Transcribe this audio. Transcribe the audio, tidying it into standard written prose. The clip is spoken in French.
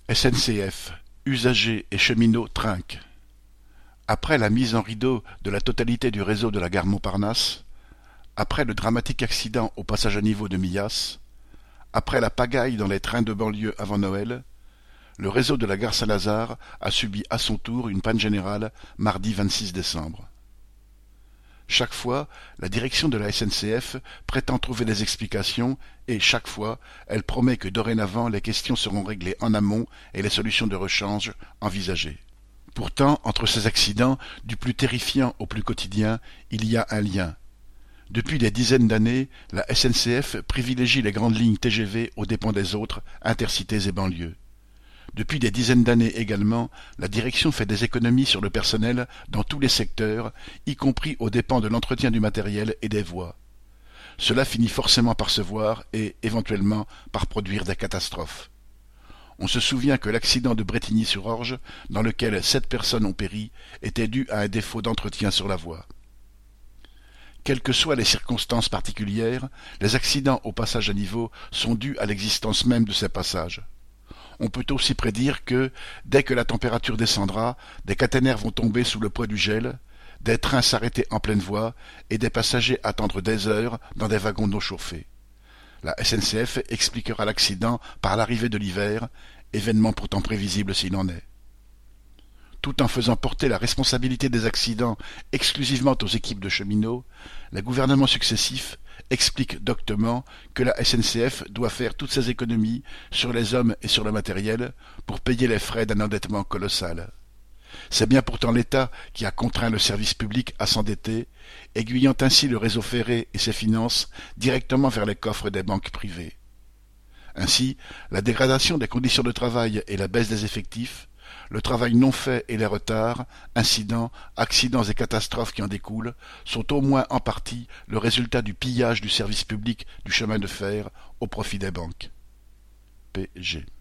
SNCF, usagers et cheminots trinquent. Après la mise en rideau de la totalité du réseau de la gare Montparnasse, après le dramatique accident au passage à niveau de Millas, après la pagaille dans les trains de banlieue avant Noël, le réseau de la gare Saint-Lazare a subi à son tour une panne générale mardi 26 décembre. Chaque fois, la direction de la SNCF prétend trouver des explications et, chaque fois, elle promet que dorénavant les questions seront réglées en amont et les solutions de rechange envisagées. Pourtant, entre ces accidents, du plus terrifiant au plus quotidien, il y a un lien. Depuis des dizaines d'années, la SNCF privilégie les grandes lignes TGV aux dépens des autres, intercités et banlieues. Depuis des dizaines d'années également, la direction fait des économies sur le personnel dans tous les secteurs, y compris aux dépens de l'entretien du matériel et des voies. Cela finit forcément par se voir et, éventuellement, par produire des catastrophes. On se souvient que l'accident de Brétigny-sur-Orge, dans lequel 7 personnes ont péri, était dû à un défaut d'entretien sur la voie. Quelles que soient les circonstances particulières, les accidents au passage à niveau sont dus à l'existence même de ces passages. On peut aussi prédire que, dès que la température descendra, des caténaires vont tomber sous le poids du gel, des trains s'arrêter en pleine voie et des passagers attendre des heures dans des wagons non chauffés. La SNCF expliquera l'accident par l'arrivée de l'hiver, événement pourtant prévisible s'il en est. Tout en faisant porter la responsabilité des accidents exclusivement aux équipes de cheminots, les gouvernements successifs expliquent doctement que la SNCF doit faire toutes ses économies sur les hommes et sur le matériel pour payer les frais d'un endettement colossal. C'est bien pourtant l'État qui a contraint le service public à s'endetter, aiguillant ainsi le réseau ferré et ses finances directement vers les coffres des banques privées. Ainsi, la dégradation des conditions de travail et la baisse des effectifs, le travail non fait et les retards, incidents, accidents et catastrophes qui en découlent sont au moins en partie le résultat du pillage du service public du chemin de fer au profit des banques. P.G.